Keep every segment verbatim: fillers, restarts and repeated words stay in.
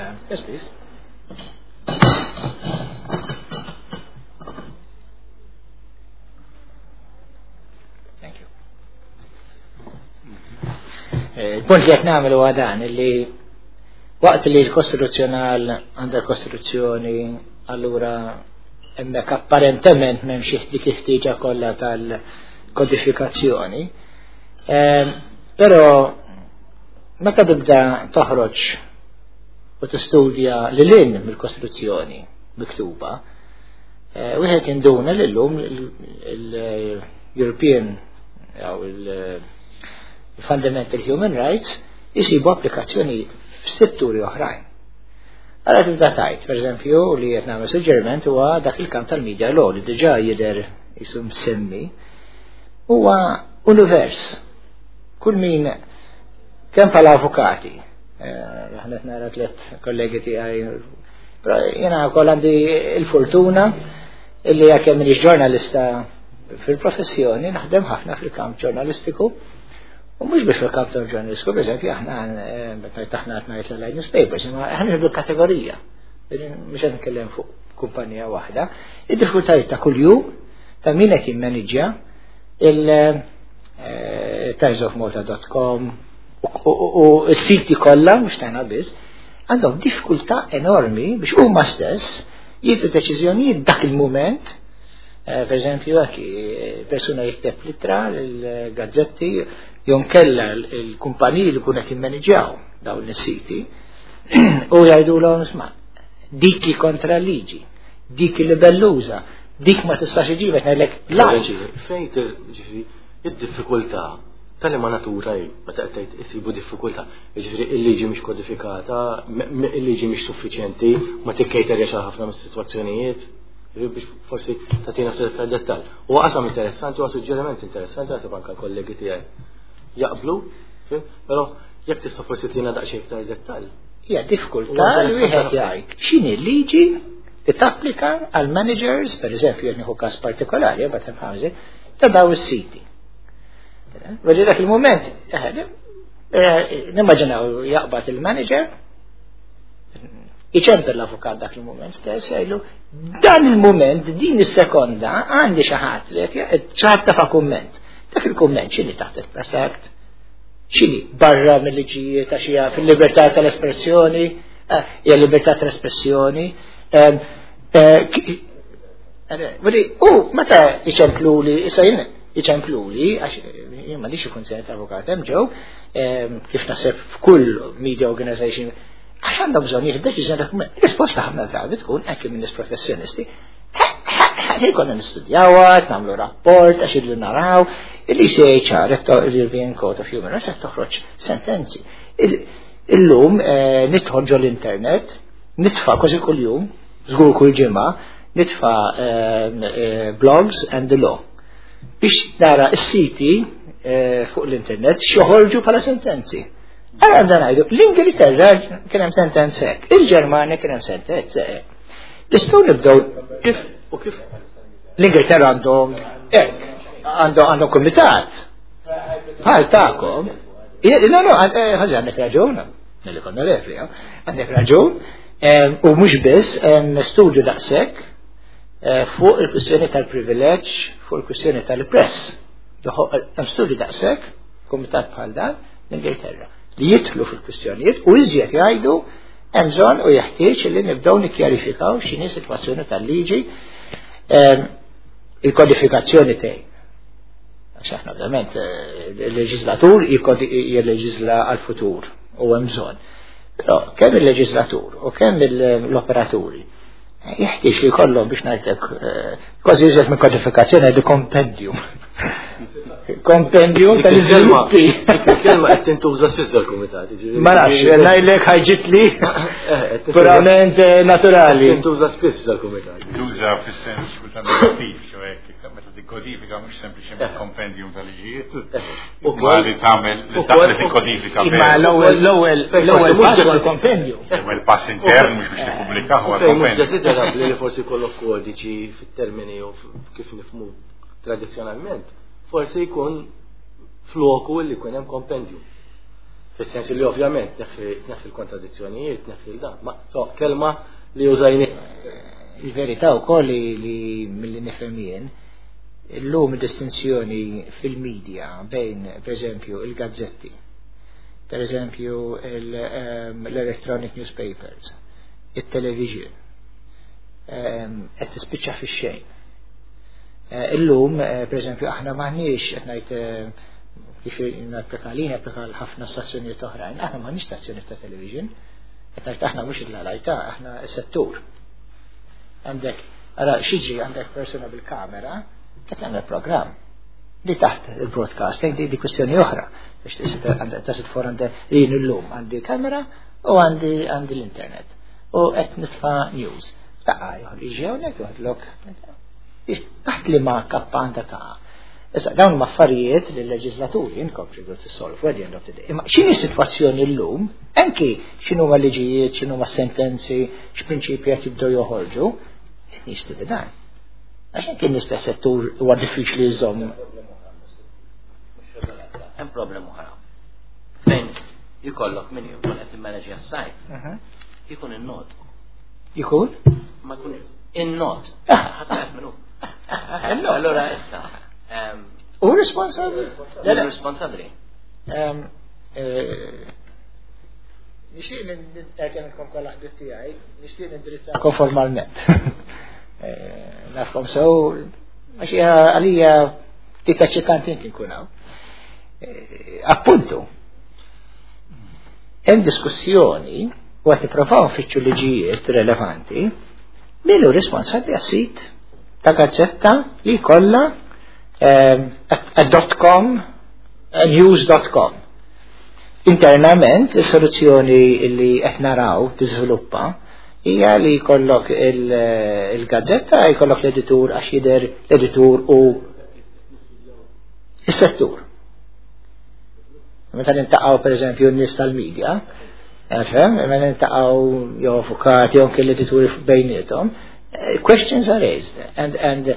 Uh, yes, please. Thank you. Il-punt li qed nagħmlu huwa dan li waqt li l-kostituzzjonal għandha kostituzzjoni allura hemmhekk apparentement m'hemm xi dik il-ħtieġa kollha tal-kodifikazzjoni. Però meta tibda toħroġ u tistudja lil-in mill-kostituzzjoni miktuba, wieħed induna li llum il-European jew il-Fundamental Human Rights jisibu applikazzjoni f'setturi oħrajn. Ara tibda tajt, per eżempju, li qed nagħmel suġġeriment huwa dak il-kamp tal-media law li diġà jidher isu msemmi huwa univers. Kull min kemm bħala avukati, aħna nara tliet kollegi tiegħi, però jiena wkoll għandi l-fortuna illi jekk hemm m'iniex ġurnalista fil-professjoni naħdem ħafna fil-kamp ġurnalistiku. U mhux biex fil-kamp tal-ġurnalistiku, pereżempju aħna aħna qed ngħid l newspapers, imma aħna nieħdu kategorija. Mhux qed nitkellem fuq kumpanija waħda. Id-diffikultajiet ta' kuljum ta' min qed jimmaniġġja il-times of malta dot com u s-siti kollha mhux tagħna biss għandhom diffikultà enormi biex huma stess jieħdu deċiżjonijiet dak il-mument. Per eżempju, għaki persuna jikteb litra l-gazzetti jom kella l-kumpaniji li kunet jimmaniġjaw dawn is-siti u jgħidu l-għom sma' dik li kontra liġi, dik li belluża, dik ma tistax iġibek ngħidlek laġi. Fejn id-diffikultà tal-ma natura meta qed tgħid isibu diffikultà, jiġifieri il-liġi mhix kodifikata, il-liġi mhix suffiċjenti, ma tikkejterjax ħafna mis-sitwazzjonijiet. Biex forsi tatina ftit tal-dettall. U qasam interessanti, u suġġeriment interessanti, għasab anka kollegi tiegħi jaqblu, però jekk tista' forsi tina daqsxejn iktar dettall. Hija diffikultà li wieħed jgħid x'inhi liġi li tapplika għal managers, pereżempju jekk nieħu każ partikolari bad ħażi ta' daw is-siti. Vedi dak il-mument, nimmaġinaw jaqbad il-manager iċemper l-avukat dak il-moment stess jgħidu dan il-moment din is-sekonda għandi xi ħadd li ċaħat ta' kumment. Dak il-kumment x'inhi taħt il-press act, x'inhi barra mill-liġijiet għax hija fil-libertà tal-espressjoni, hija libertà tal-espressjoni. Vedi, u meta iċempluli, issa jien iċempluli għax jien m'għandix ikun sejn avukat hemm ġew kif naħseb f'kull media organization għax għandha bżonn jieħu deċiżjoni dokument. Risposta ħafna drabi tkun anke minn nies-professjonisti. Ħejkonna nistudjawha, nagħmlu rapport għax irridu naraw illi se ċar il-European Code of Human Rights qed toħroġ sentenzi. Illum nidħol ġol l-internet, nitfa' kważi kuljum, żgur kull ġimgħa, nitfa' blogs and the law biex nara s-siti fuq l-internet xoħorġu bħala sentenzi. Għara għandan għajdu, l-Ingilterra kien hemm sentenza hekk, il-Ġermanja kien hemm sentenza hekk. Nistgħu nibdew kif u kif l-Ingilterra għandhom hekk, għandhom kumitat. Bħal tagħkom. No, no, ħaġa għandek raġun, nilli konna refri, għandek raġun, u mhux biss hemm studju daqshekk fuq il-kwistjoni tal-privileġġ, fuq il-kwistjoni tal-press. Hemm studju daqshekk, kumitat bħal dan l-Ingilterra li jidħlu fil-kwistjonijiet u iżjed jgħidu hemm bżonn u jeħtieġ li nibdew nikkjarifikaw x'inhi sitwazzjoni tal-liġi il-kodifikazzjoni tgħin. Għax aħna ovvjament il-leġislatur jilleġisla għall-futur u hemm bżonn. Però kemm il-leġislatur u kemm l-operaturi jeħtieġ li jkollhom biex ngħidlek kważi iżjed minn kodifikazzjoni għandi kompendium. Kompendium tal-iżviluppi. Il-kelma qed tintuża spiss dal-kumitat. Ma nafx, ngħidlek ħajġitli purament naturali. Tintuża spiss dal-kumitat. Tuża fis-sens negattiv, ċoe meta tikkodifika mhux sempliċement kompendium tal-liġijiet. Ma li tagħmel li tagħmel tikkodifika. Imma l-ewwel l-ewwel l-ewwel pass huwa l-kompendium. L-ewwel pass intern mhux biex tippubblikaw huwa l-kompendium. Li forsi kollok kodiċi fit-termini u kif nifhmu tradizzjonalment. Forsi jkun floku li jkun hemm kompendium. Fis-sens li ovvjament neħfi l-kontradizzjonijiet, neħfi l-dan, ma so kelma li użajni. Il-verità wkoll li milli nifhem jien illum distinzjoni fil-medja bejn pereżempju il-gazzetti, per eżempju l-electronic newspapers, il-television, qed tispiċċa fix-xejn. Illum per eżempju aħna m'aħniex qed ngħid kif napplikalin applikal ħafna stazzjonijiet oħrajn, aħna m'għandniex stazzjonijiet ta' television, qed ngħid aħna mhux il-lajta, aħna s-settur. Għandek, ara xiġri għandek persuna bil-kamera qed nagħmel programm li taħt il-broadcasting di kwestjoni oħra biex tasit for għandha jien illum għandi kamera u għandi għandi l-internet u qed nitfa' news. Taqqa jiġi hawnhekk joħodlok taħt li ma kappanta ta' issa dawn ma affarijiet li l-leġislaturi inkomplu tissolvu at the end of the day. Imma x'inhi s-sitwazzjoni llum, anki x'inhu ma liġijiet, x'inhu ma sentenzi, x'prinċipji qed jibdew joħorġu, jistidi dan. Għaxin kien nista' settur huwa diffiċli jżomm. Hemm problem oħra. Fejn jikollok min jkun qed immanage s-sajt. Jkun in-not. Jkun? Ma jkun in-not. Ħadd jaf minnu. Allora issa. U responsabbli? Le responsabbli. Nixtieq ninterkenkom kollha ħdit tiegħi, nixtieq nindirizzakom formalment. Nafkom sew għax għalija tika ċekanti kien kun hawn. Appuntu, hemm diskussjoni u qed nippruvaw nfittxu liġijiet relevanti min hu responsabbli għas-sit ta' gazzetta li kollha dot com news dot com. Internament is-soluzzjoni li qed naraw tiżviluppa hija li jkollok il-gazzetta jkollok l-editur għax jidher l-editur u is-settur. Meta nintaqgħu pereżempju n-nies tal-medja, għalfem, meta nintaqgħu jew avukati jew anke l-edituri bejniethom, questions are raised and and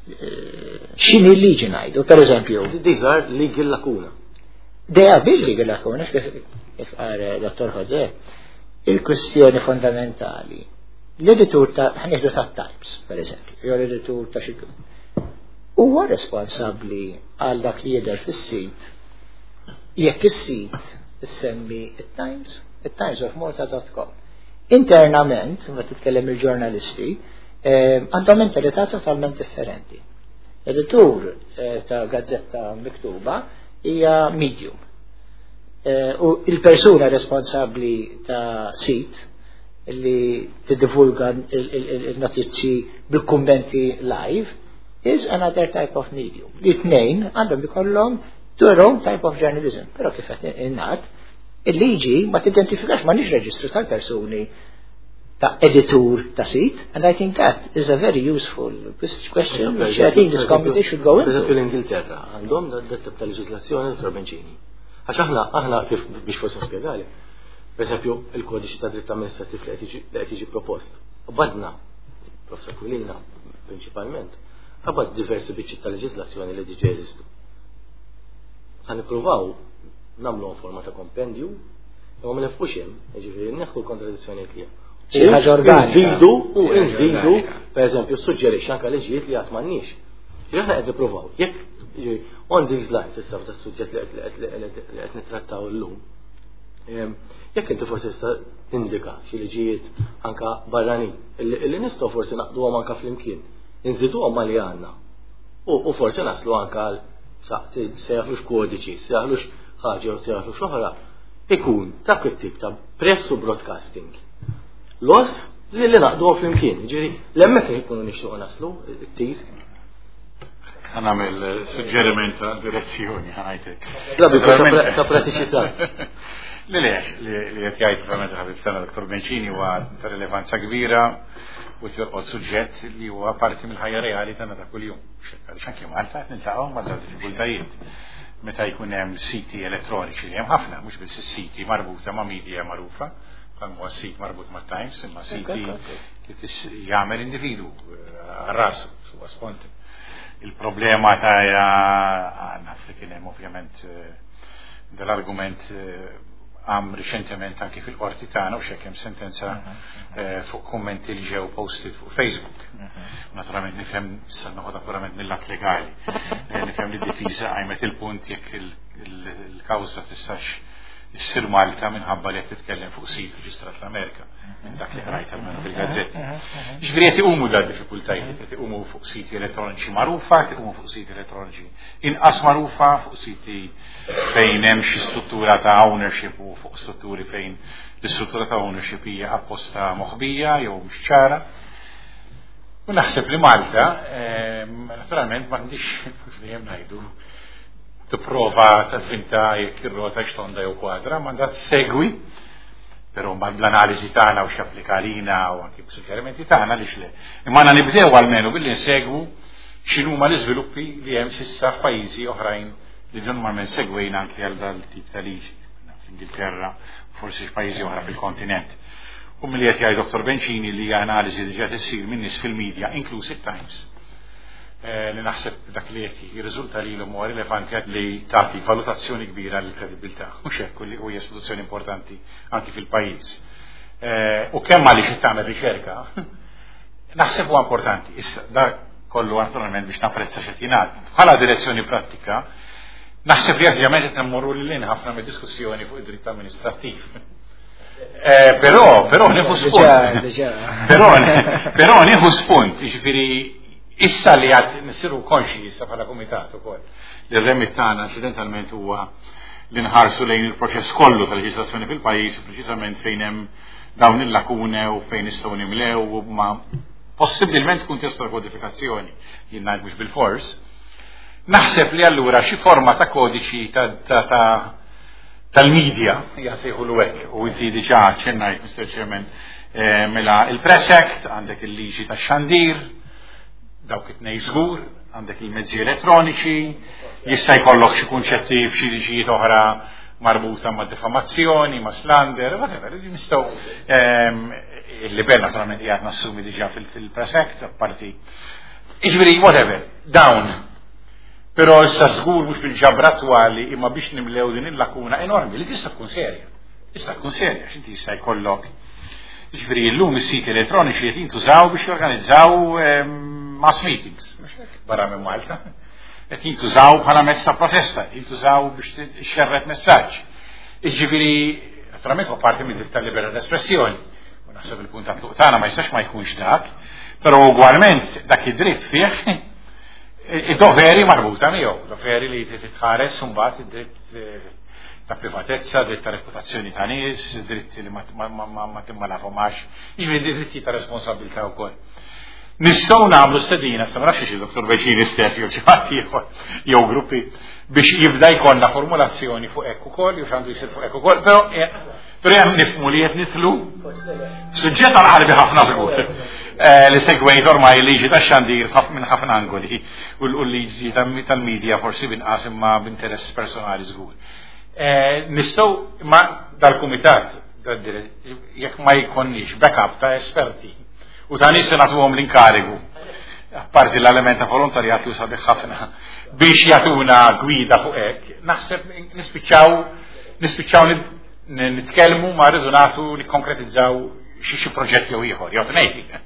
x'inhi l-liġi ngħidu, pereżempju. These are legal lacuna. They are big legal lacuna, kif qal Dottor Jose. Il-kwestjoni fondamentali. L-editur ta' ħnieħdu ta' Times, pereżempju, jew l-editur ta' xi huwa responsabbli għal dak li jidher fis-sit jekk is-sit issemmi it-Times, it-Times of Malta dot com. Internament, ma titkellem il-ġurnalisti, għandhom mentalità totalment differenti. Editur ta' gazzetta miktuba hija medium. U il-persuna responsabbli ta' sit li tiddivulga il-notizzi bil-kummenti live is another type of medium. Li tnejn għandhom ikollhom their own type of journalism. Però kif qed innat, il-liġi ma tidentifikax ma nix reġistru tal-persuni ta' editur ta' sit, and I think that is a very useful question which I think this committee should go into. Per l-Ingilterra għandhom dat ta' leġislazzjoni tal-benċini. Għax aħna aħna kif biex forsi spjegali. Per esempio, il-kodiċi ta' dritt amministrativ li qed jiġi propost. Badna, professor Kwilina prinċipalment, għabad diversi biċċi ta' leġislazzjoni li diġà jeżistu. Ħan ippruvaw nagħmlu forma ta' kompendju, imma ma nefhux hemm, jiġifieri neħħu l-kontradizzjonijiet li hemm. Nżidu u nżidu, per eżempju, suġġerixxi anke liġijiet li qatt m'għandniex. Aħna qed nippruvaw, jekk on these lines issa f'da suġġett li qed nittrattaw illum. Jekk inti forsi tista' tindika xi liġijiet anke barranin illi nistgħu forsi naqduhom anke flimkien, inżiduhom ma li għandna. U forsi naslu anke għal sejħlux kodiċi, sejħlux ħaġa u sejħlux oħra, ikun ta' tip ta' press u broadcasting. Los li li naqduhom flimkien, ġieri l-hemmhekk ikunu nixtiequ naslu it-tir. Għanamil suġġeriment ta' direzzjoni, għanajtek. Drabi, ta' pratiċità. Li leħx, li għet jgħajt verament għazit sena doktor Benċini huwa ta' rilevanza kbira u t-jorqod suġġett li huwa parti mill-ħajja reali tagħna ta' kuljum. Għaliex anke Malta qed niltaqgħu ma' żewġ diffikultajiet. Meta jkun hemm siti elettroniċi li hemm ħafna, mhux biss is-siti marbuta ma' media magħrufa, bħal huwa sit marbut ma' Times, imma siti li jagħmel individu għar-rasu, huwa spontan. Il-problema ta' naf li kien hemm ovvjament dell-argument għam riċentement anki fil-qorti tagħna u xekkem sentenza fuq kummenti li ġew posted fuq Facebook. Naturalment nifhem issa noħodha purament mill-lat legali. Nifhem li d-difiża għajmet il-punt jekk il-kawża tistax issir Malta minħabba li qed titkellem fuq sit reġistrat l-Amerika. Dak li rajt almenu fil-gazzetti. Ġifieri qed iqumu da diffikultajiet, qed iqumu fuq siti elettroniċi magħrufa, qed iqumu fuq siti elettroniċi inqas magħrufa, fuq siti fejn hemm xi struttura ta' ownership u fuq strutturi fejn l-istruttura ta' ownership hija apposta moħbija jew mhux ċara. U naħseb li Malta, naturalment m'għandix kif dejjem ngħidu tipprova tavvinta jekk ir-rota x'tonda jew kwadra, m'għandha tsegwi, però mbagħad bl-analiżi tagħna u x'applika lina u anke b'suġġerimenti tagħna lix le. Imma għandna nibdew almenu billi nsegwu x'inhuma l-iżviluppi li hemm s'issa f'pajjiżi oħrajn li normalment segwejna anke għal dal-tip ta' liġi f'Ingilterra, forsi f'pajjiżi oħra fil-kontinent. U milli qed jgħid Doktor Bencini li hija analiżi li ġiet issir minn nies fil-medja, inkluż it-Times. Li naħseb dak li qed jirriżulta lilhom huwa rilevanti li tagħti valutazzjoni kbira lill kredibilità u xekk li huwa istituzzjoni importanti anke fil-pajjiż. U kemm għaliex qed tagħmel riċerka, naħseb huwa importanti. Issa dak kollu naturalment biex napprezza x'qed jingħad. Bħala direzzjoni prattika, naħseb li ovvjament qed nemmorru lil ħafna mid-diskussjoni fuq id-dritt amministrattiv. Però, però nieħu spunt. Però, però nieħu spunt, jiġifieri issa li għad nisiru konxi issa bħala komitat ukoll li r-remit tagħna inċidentalment huwa li nħarsu lejn il-proċess kollu tal-leġislazzjoni fil-pajjiż preċiżament fejn hemm dawn il-lakune u fejn nistgħu nimlew u ma possibilment tkun tista' kodifikazzjoni jien ngħid mhux bil-fors. Naħseb li allura xi forma ta' kodiċi tal-medja jasejħu hekk u inti diġà ċennajt Mister Chairman mela il-Press Act għandek il-liġi tax-xandir dawk it-nej żgur, għandek il-mezzi elettroniċi, jista' jkollok xi kunċetti f'xi liġijiet oħra marbuta ma' diffamazzjoni, ma' slander, whatever, nistgħu il-livell naturalment qiegħed nassumi diġà fil-Press Act, apparti. Jiġifieri whatever, dawn. Però issa żgur mhux bil-ġabra attwali imma biex nimlew din il-lakuna enormi li tista' tkun serja. Tista' tkun serja, x'inti jista' jkollok. Jiġifieri llum is-siti elettroniċi qed jintużaw biex jorganizzaw mass meetings, barra minn Malta, qed jintużaw bħala mezz ta' protesta, jintużaw biex xerret messaġġ. Iġifieri, naturalment huwa parti minn dritt tal-libera espressjoni. U naħseb il-punt ta' tluq tagħna ma jistax ma jkunx dak, però ugwalment dak id-dritt fih id-doveri marbuta miegħu, doveri li titħares mbagħad id-dritt ta' privatezza, dritt ta' reputazzjoni ta' nies, dritt li ma timmalafhomx, jiġifieri dritti ta' responsabilità wkoll. Nistgħu nagħmlu stedina, sa ma nafx xi Doktor Beċini stess jew xi ħadd ieħor jew gruppi biex jibda jkollna formulazzjoni fuq hekk ukoll jew x'għandu jsir fuq hekk ukoll, però però hemm nifhmu li qed nidħlu suġġett għal-qalbi ħafna żgur. Li segwejt ormai liġi tax-xandir minn ħafna angoli u l-liġi tal-medja forsi binqas imma b'interess personali żgur. Nistgħu ma dal-kumitat jekk ma jkollniex backup ta' esperti u ta' nies nagħtuhom l-inkarigu, apparti l-element ta' volontarjat li sabiħ ħafna biex jagħtuna gwida fuq hekk, naħseb nispiċċaw nispiċċaw nitkellmu ma rridu nagħtu nikkonkretizzaw xi xi proġett jew ieħor, jew tnejn.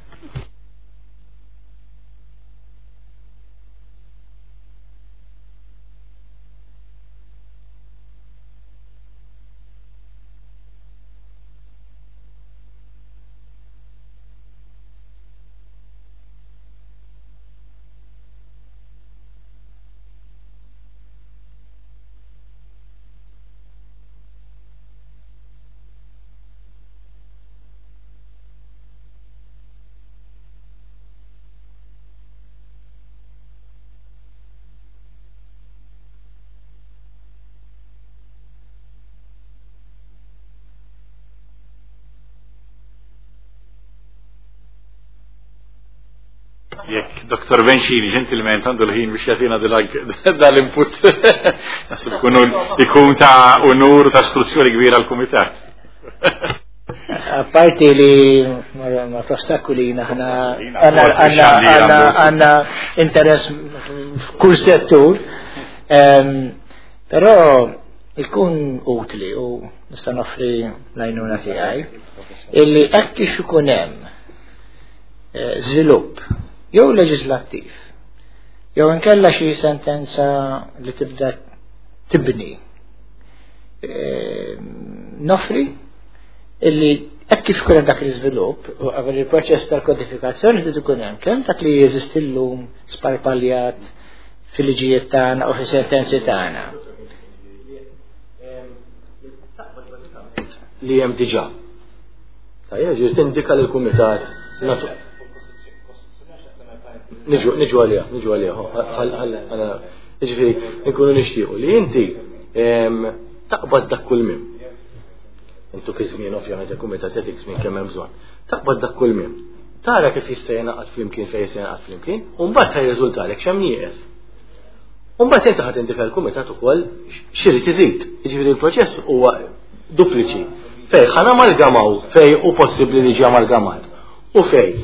Jekk Doktor Bencini ġentilment għandu l-ħin biex jagħtina dal-input nasib ikun ta' unur ta' istruzzjoni kbira l-kumitat. Apparti li ma prostakulina għandna interess f'kull settur, però ikun utli u nista' noffri l-għajnuna tiegħi illi hekk kif ikun hemm żvilupp jew leġislattiv jew inkella xi sentenza li tibda tibni nofri illi hekk kif ikun hemm dak l-iżvilupp u qabel il-proċess tal-kodifikazzjoni trid ikun hemm kemm dak li jeżisti llum sparpaljat fil-liġijiet tagħna u fis-sentenzi tagħna. Li hemm diġà. Tajja ġiet tindika lill-kumitat niġu niġu għaliha, niġu għaliha. Jiġifieri nkunu nixtiequ li inti taqbad dak kull mim. Intu kizmin ovvjament il-kumitat qed żmien kemm hemm bżonn. Taqbad dak kull mim. Tara kif jista' jingħaqad flimkien fejn jista' jingħaqad flimkien u mbagħad ħajriżultalek x'hemm nieqes. U mbagħad inti ħadd indika l-kumitat ukoll x'irid iżid. Jiġifieri l-proċess huwa dupliċi. Fej ħan amalgamaw fej u possibbli li ġi amalgamat. U fej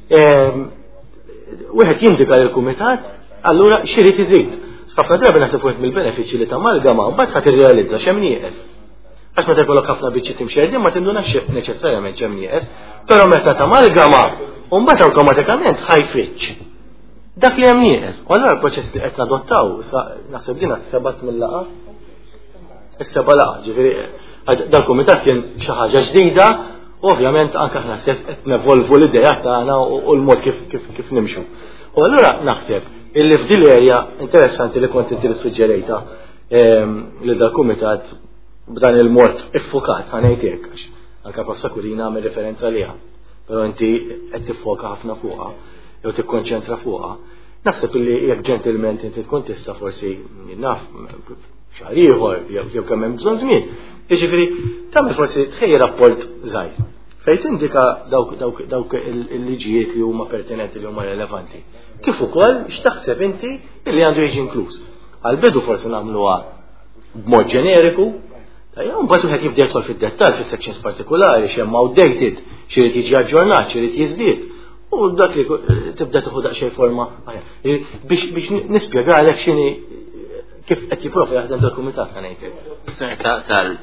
wieħed jindika lill-kumitat allura x'irid iżid. Ħafna drabi naħseb wieħed mill-benefiċċji li tammalgama u mbagħad ħadd irrealizza x'hemm nieqes. Għax meta jkollok ħafna biċċi timxerdin ma tindunax neċessarjament x'hemm nieqes, però meta tamalgama u mbagħad awtomatikament ħajfittx dak li hemm nieqes. U allura l-proċess li qed nadottaw naħseb din sebat mill-laqa. Is-seba' laqa, ġifieri dal-kumitat kien xi ħaġa ġdida u ovvjament anke aħna stess qed nevolvu l-idea tagħna u l-mod kif kif kif nimxu. U allura naħseb illi f'din l-erja interessanti li kont inti suġġerejta li dal-kumitat b'dan il-mod iffokat ħanejtek għax anke Professor Kurina għamel referenza liha. Però inti qed tiffoka ħafna fuqha jew tikkonċentra fuqha. Naħseb illi jekk ġentilment inti tkun tista' forsi naf xahar ieħor jew kemm hemm bżonn żmien. Jiġifieri tagħmel forsi tħejjer rapport żgħir. Fejn tindika dawk dawk dawk il-liġijiet li huma pertinenti li huma relevanti. Kif ukoll x'taħseb inti li għandu jiġi inkluż. Għal-bidu forsi nagħmluha b'mod ġeneriku, tajja mbagħad wieħed jibda jidħol fid-dettall fis-sections partikulari x'hemm outdated, x'irid jiġi aġġornat, x'irid jiżdied. U dak li tibda tieħu daqsxejn forma biex biex nispjegalek x'inhi kif qed jipprova jaħdem dal-kumitat ngħidlek.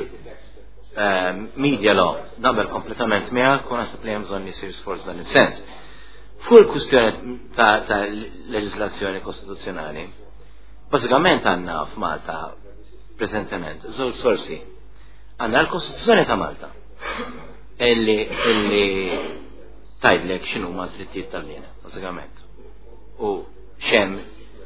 Tal-media law naqbel kompletament miegħek u naħseb li hemm bżonn isir sforz dan is-sens. Fuq il-kwistjoni ta' leġislazzjoni kostituzzjonali, bażikament għandna f'Malta preżentement żewġ sorsi. Għandna l-Kostituzzjoni ta' Malta illi illi tgħidlek x'inhuma d-drittijiet tal-bniedem bażikament. U xemm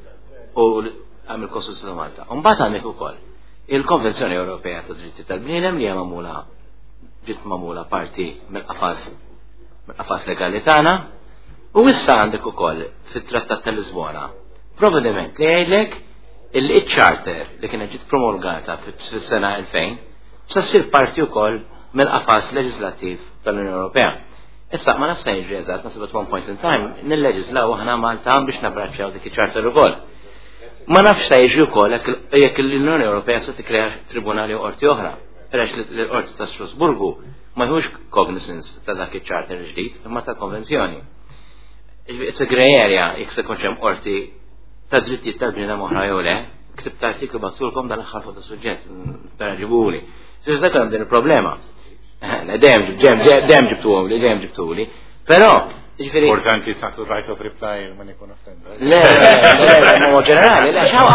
u għam il-Kostituzzjoni ta' Malta. Mbagħad għandek ukoll il-Konvenzjoni Ewropea ta' Drittijiet tal-Bniedem li hija magħmula ġiet magħmula parti mill-qafas mill-qafas legali tagħna u issa għandek ukoll fit-Trattat ta' Lisbona provvediment li jgħidlek il-charter li kienet ġiet promulgata fis-sena elfejn sa ssir parti wkoll mill-qafas leġislattiv tal-Unjoni Ewropea. Issa ma nafx se jiġri eżatt nasib at one point in time nilleġislaw aħna Malta biex nabbraċċjaw dik iċ-charter ukoll. Ma nafx ta' jiġri wkoll jekk l-Unjoni Ewropea se tikkrea tribunali u qorti oħra, għaliex l-qorti ta' Strasburgu ma jħux cognizance ta' dak iċ-charter ġdid imma ta' konvenzjoni. It's a grey area jekk se jkun hemm qorti ta' drittijiet tal-bniedem oħra jew le, ktibt artiklu battulkom dal-aħħar fuq tas-suġġett tara ġibuli. Se hemm din il-problema. Dejjem dejjem ġibtuhom li dejjem ġibtuli. Però Importanti tagħtu right of reply ma nikun offenda. Le, le, mod ġenerali, le, xaw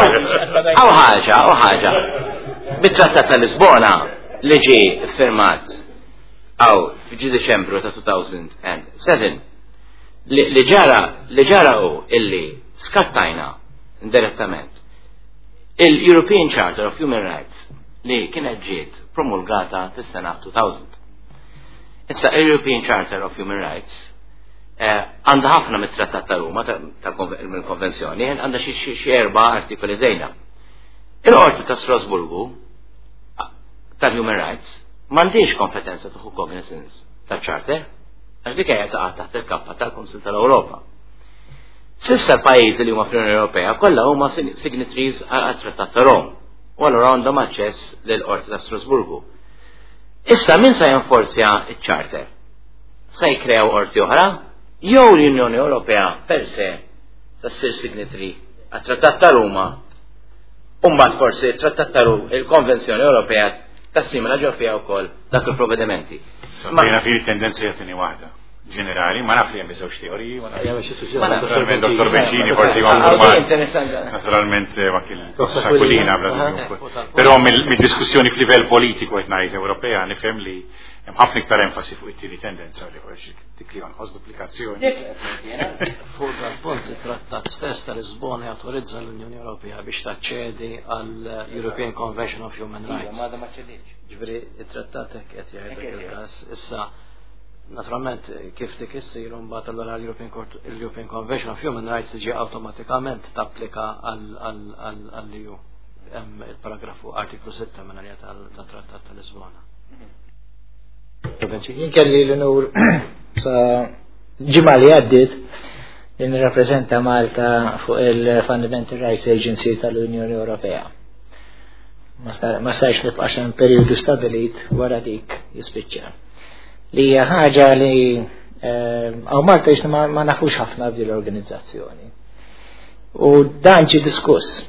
għaw ħaġa, għaw ħaġa. Bit-Trattat ta' Lisbona li ġi firmat għaw ġi Deċembru ta' two thousand seven li ġara li ġara u illi skattajna indirettament il-European Charter of Human Rights li kienet ġiet promulgata fis-sena two thousand. Issa il-European Charter of Human Rights għandha ħafna mit-Trattat ta' Ruma tal-Konvenzjoni, għandha xi erba' artikoli żejda. Il-Qorti ta' Strasburgu tal-Human Rights m'għandix kompetenza tieħu cognizance tal-Charter, għax dik hija taqa' taħt il-kappa tal-Kunsill tal-Ewropa. S'issa l-pajjiżi li huma fl-Unjoni Ewropea kollha huma signatories għat-Trattat ta' Rom, u allura għandhom aċċess lill-Qorti ta' Strasburgu. Issa min se jinforzja iċ-Charter? Se jkrew qorti oħra? Jew l-Unjoni Ewropea per se se ssir signatory għat-Trattat ta' Ruma Umbat forsi trattat taru il-Konvenzjoni Ewropea tassimila ġew fiha wkoll dak il-provvedimenti. Jiena fi tendenza jagħtini waħda ġenerali, ma naf li hemm żewġ teoriji, ma naturalment Dottor Bencini forsi naturalment ma kien Sakulina però mid-diskussjoni f'livell politiku qed ngħid Ewropea nifhem li hemm ħafna iktar enfasi fuq it-tieni tendenza li dik li ħos duplikazzjoni. Fuq dal-punt it-trattat stess ta' Lisbona jawtorizza l-Unjoni Ewropea biex taċċedi għall European Convention of Human Rights. Ġifieri it-trattat hekk qed jgħidu il-każ issa naturalment kif dik issir mbagħad allura l-European Convention of Human Rights tiġi awtomatikament tapplika għall-E U. Hemm il-paragrafu artiklu sitta minn tat-Trattat ta' Lisbona. Jien kelli l-onur sa ġimgħa li għaddiet li nirrappreżenta Malta fuq il-Fundamental Rights Agency tal-Unjoni Ewropea. Ma stajx nibqa' xi perjodu stabilit wara dik jispiċċa. Li hija ħaġa li għaw Malta jisna ma nafux ħafna b'din l-organizzazzjoni. U dan ġie diskuss.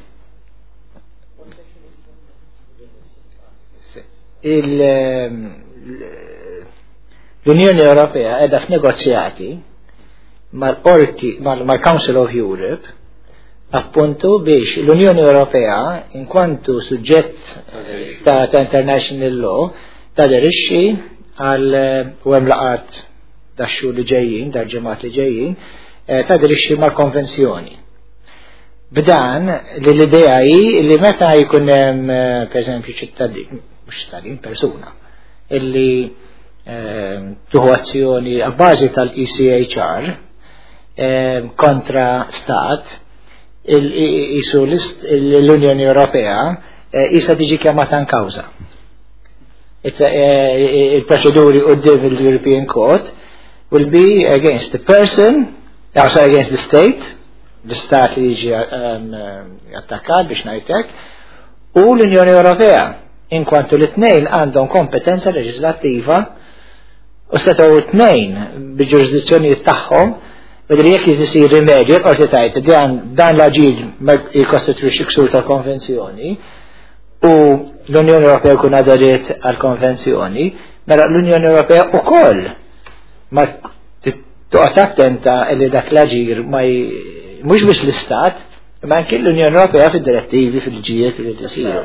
L-Unjoni Ewropea qiegħda f'negozjati mal-Qorti mal-Council of Europe appuntu biex l-Unjoni Ewropea inkwantu suġġett ta' international law taderixxi għal u hemm laqat dax-xhur li ġejjin, dal-ġimgħat li ġejjin, taderixxi mal-konvenzjoni. B'dan li l-idea hi li meta jkun hemm pereżempju ċittadin, mhux ċittadin, persuna, illi tuħu azzjoni għabbażi tal-E C H R kontra stat isu l-Unjoni Ewropea isa tiġi chiamata in kawża. Il-proċeduri qudiem il-European Court will be against the person, or sorry, against the state, l-istat li jiġi attakkat biex ngħidlek, u l-Unjoni Ewropea, inkwantu l-tnejn għandhom kompetenza leġislattiva u setgħu t-tnejn bil-ġurisdizzjonijiet tagħhom Vedri jekk jisir rimedju, jekk qorti tajt dan l-aġir jikostitwixxi ksur tal-konvenzjoni u l-Unjoni Ewropea jkun aderiet għall-konvenzjoni, mela l-Unjoni Ewropea wkoll ma toqgħod attenta li dak l-aġir ma mhux biss l-Istat, ma anke l-Unjoni Ewropea fid-direttivi fil-ġijiet li tisiru.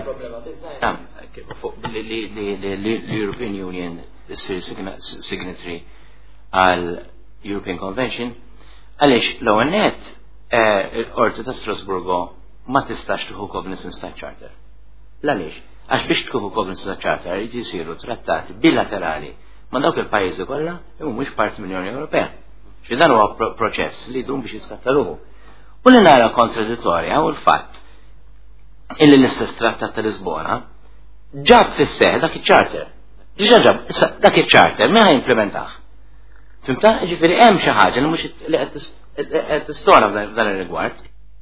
L-European Union issir signatory għal European Convention għaliex l-ewwel nett il-Qorti ta' Strasburgo ma tistax tieħu cognizance ta' charter. Għaliex għax biex tieħu cognizance ta' charter jiġi jsiru trattati bilaterali ma' dawk il-pajjiżi kollha li mhumiex parti mill-Unjoni Ewropea. Xi dan huwa proċess li jdum biex jiskattaruhu. U li nara kontradittorja u l-fatt illi l-istess Trattat ta' Lisbona ġab fis-seħ dak iċ-charter. Diġà ġab dak iċ-charter min ħajimplementah. Fimta, ġifiri hemm xi ħaġa li mhux li qed tistora f'dan ir-rigward.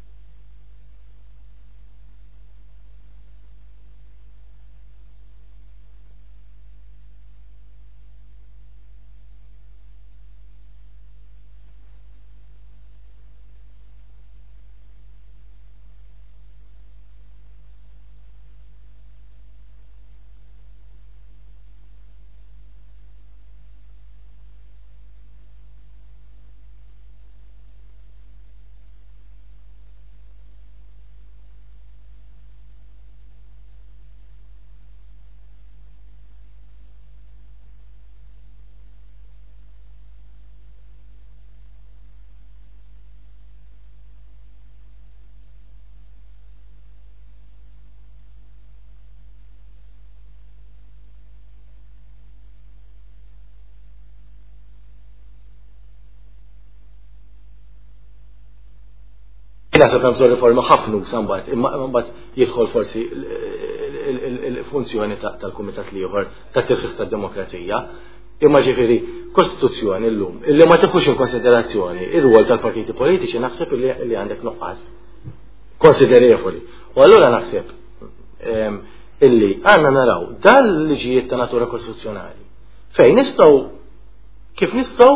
Naħseb hemm bżonn riforma ħafna sambat, imma mbagħad jidħol forsi il-funzjoni tal-kumitat ieħor tat-tisħiħ tad-demokrazija. Imma ġifieri kostituzzjoni llum illi ma tieħux in konsiderazzjoni ir-rwol tal-partiti politiċi naħseb illi għandek nuqqas konsiderevoli. U allura naħseb illi għandna naraw dan liġijiet ta' natura kostituzzjonali fejn nistgħu kif nistgħu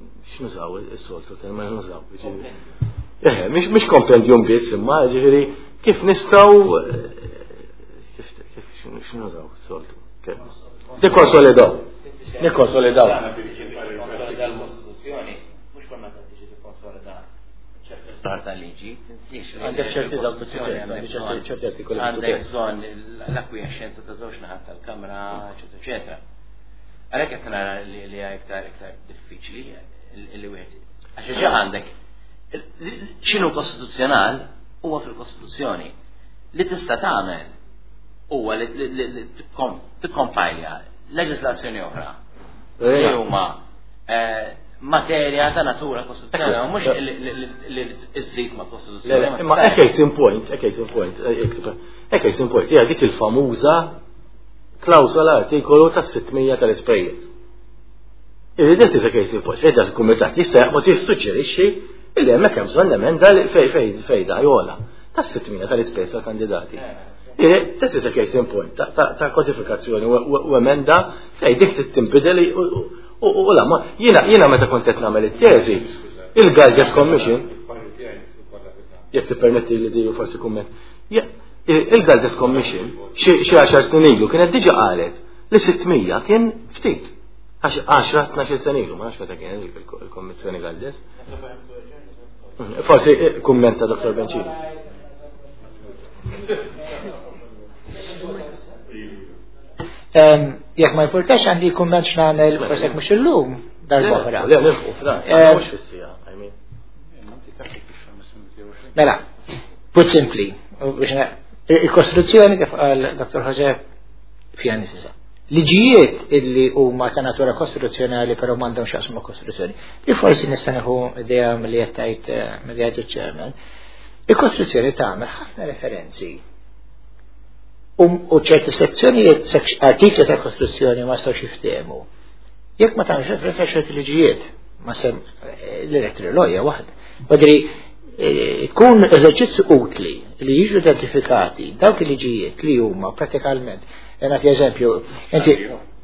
x'nużaw is-soltu ma nużaw. Eh, mhix mhix kompendium biss imma ġifieri kif nistgħu kif x'nużaw soltu. Nikkonsolidaw. Nikkonsolidaw. Nikkonsolida l-Kostituzzjoni mhux konna qed tiġi tikkonsolida ċerti start tal-liġi, għandek ċerti dawk ċerti artikoli. Għandek bżonn l-akkwiexxenza ta' żewġ naħat tal-Kamra, eċetera, eċetera. Għalhekk qed nara li hija iktar iktar diffiċli li wieħed. Għax ġa għandek x'inhu kostituzzjonal huwa fil-Kostituzzjoni. Li tista' tagħmel huwa li tikkompajja leġislazzjoni oħra li huma materja ta' natura kostituzzjonali mhux li iżżid ma' kostituzzjoni. Imma hekk case in point, hekk case in point, hekk case in point, hija dik il-famuża klawsola artikolu ta' sittmija tal-ispejjeż. Irridet iżda case in point, fejn il-kumitat jista' jaqbad jissuġġerixxi illi hemmhekk hemm bżonn emenda fejn dajola ta' sittmija tal-ispejjeż tal-kandidati. That is a case in point ta' kodifikazzjoni u emenda fej dik tinbidel u la ma jiena meta kont qed nagħmel it-teżi il-Guardians Commission jekk tippermetti li di forsi kumment il-Guardians Commission xi għaxar snin ilu kienet diġà qalet li sittmija kien ftit għaxra tnax-il sena ilu ma nafx meta kien il-Kommissjoni Guardians. Forsi kumment ta' Doktor Bencini. Jekk ma jfurtax għandi kumment x'nagħmel forsi mhux illum darba oħra. Mela, put simply, il-Kostituzzjoni kif qal Doktor Jose fiha nifisha. Liġijiet illi huma ta' natura kostituzzjonali però m'għandhom x'jaqsmu Kostituzzjoni. Li forsi nista' nieħu idea milli qed tgħid milli qed iċ-Chairman. Il-Kostituzzjoni tagħmel ħafna referenzi u ċerti sezzjonijiet artikli ta' Kostituzzjoni ma stawx jiftehmu. Jekk ma tagħmilx referenza ċerti liġijiet ma sem l-electoral law hija waħda. Wadri tkun eżerċizzju utli li jiġu identifikati dawk il-liġijiet li huma prattikalment nagħti eżempju inti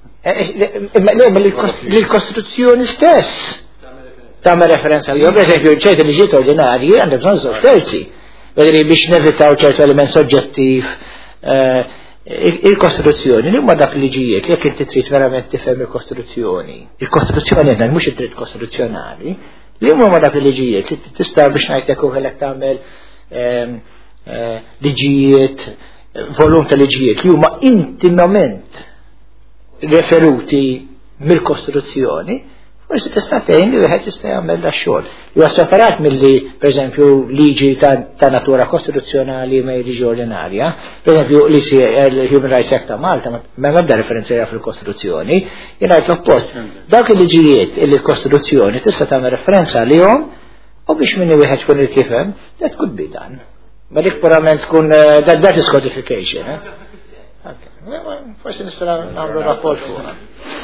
l-Kostituzzjoni stess tagħmel referenza li per eżempju ċerti liġijiet ordinarji għandhom bżonn żewġ terzi. Wadri biex nevitaw ċertu element soġġettiv il-Kostituzzjoni li huma dak liġijiet li jekk inti trid verament tifhem il-Kostituzzjoni. Il-Kostituzzjoni għandha mhux id-dritt kostituzzjonali li huma dak il-liġijiet li tista' biex ngħidlek uħelek tagħmel liġijiet volum ta' liġijiet li huma intimament referuti mill-Kostituzzjoni, forsi tista' tgħin li wieħed jista' jagħmel da xogħol. Huwa separat milli pereżempju liġi ta' natura kostituzzjonali ma' liġi ordinarja, pereżempju li si l-Human Rights Act ta' Malta ma m'ebda referenza fil-Kostituzzjoni, jiena qed l-oppost. Dawk il-liġijiet li l-Kostituzzjoni tista' tagħmel referenza għalihom u biex minni wieħed tkun irkifhem, that could be done. Ma dik purament tkun that is codification. Forsi nista' nagħmlu rapport fuqha.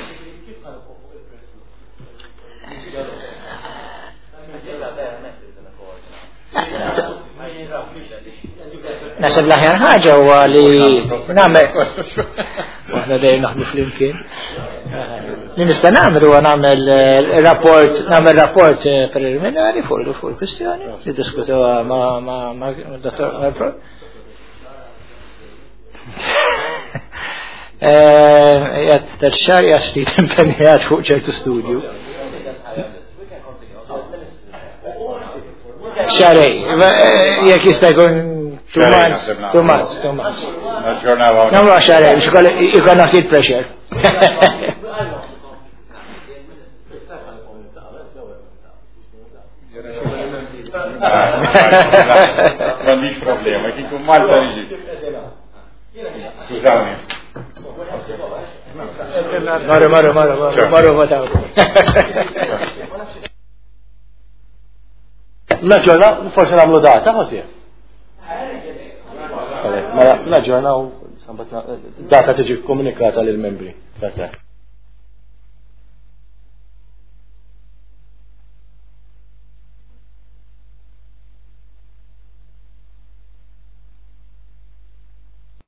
Nasib l-aħjar ħaġa huwa li nagħmel waħda dejjem naħdmu flimkien. Li nista' nagħmel huwa nagħmel rapport nagħmel rapport preliminari fuq fuq il-kwistjoni li diskutuha ma' ma' dottor Alfred. Jgħid tal-xar jasli impenjat fuq ċertu studju. Xarej, jek jista' jkun two months, two months, two months. Namlu xarej, biex ikon nafti il-pressure. M'għandix problema, kien kun Malta niġi. Skużawni. Marru, marru, marru, marru, marru. Naġġorna, forse nagħmlu data, ħossi. Naġġorna u data tiġi komunikata lill-membri.